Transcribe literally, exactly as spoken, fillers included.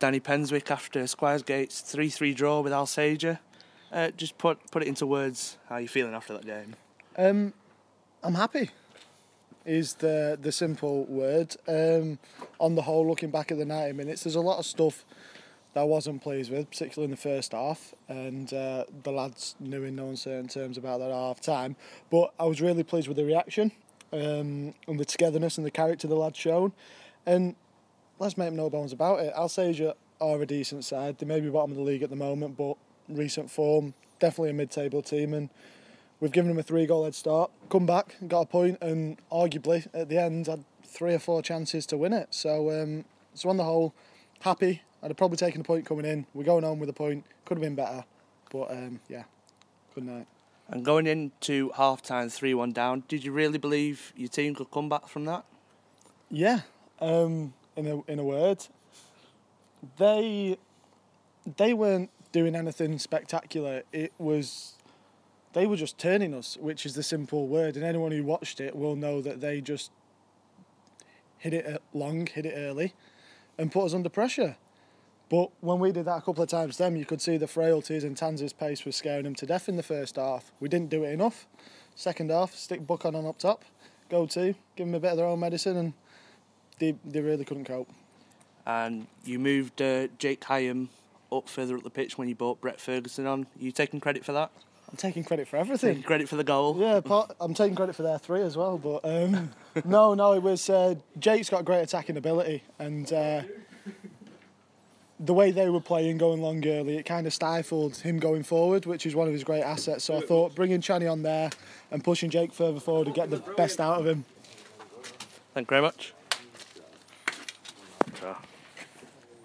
Danny Penswick after Squiresgate's three three draw with Alsager. Uh, just put put it into words, how are you feeling after that game? Um, I'm happy, is the, the simple word. Um, on the whole, looking back at the ninety minutes, there's a lot of stuff that I wasn't pleased with, particularly in the first half, and uh, the lads knew in no uncertain terms about that at half time. But I was really pleased with the reaction um, and the togetherness and the character the lads shown. And let's make no bones about it, Alsager are a decent side. They may be bottom of the league at the moment, but recent form, definitely a mid-table team, and we've given them a three-goal head start. Come back, got a point, and arguably at the end had three or four chances to win it. So, um, so on the whole, happy. I'd have probably taken a point coming in. We're going home with a point. Could have been better. But, um, yeah, good night. And going into half-time three one down, did you really believe your team could come back from that? Yeah, um, in a in a word. They, they weren't doing anything spectacular. It was... They were just turning us, which is the simple word. And anyone who watched it will know that they just hit it long, hit it early, and put us under pressure. But when we did that a couple of times then, you could see the frailties and Tanz's pace was scaring them to death in the first half. We didn't do it enough. Second half, stick Buchan on up top, go to, give them a bit of their own medicine, and they, they really couldn't cope. And you moved uh, Jake Hyam up further up the pitch when you brought Brett Ferguson on. Are you taking credit for that? I'm taking credit for everything. Taking credit for the goal? Yeah, part, I'm taking credit for their three as well. But um, no, no, it was... Uh, Jake's got great attacking ability, and... Uh, the way they were playing, going long early, it kind of stifled him going forward, which is one of his great assets. So I thought bringing Channy on there and pushing Jake further forward to get the best out of him. Thank you very much.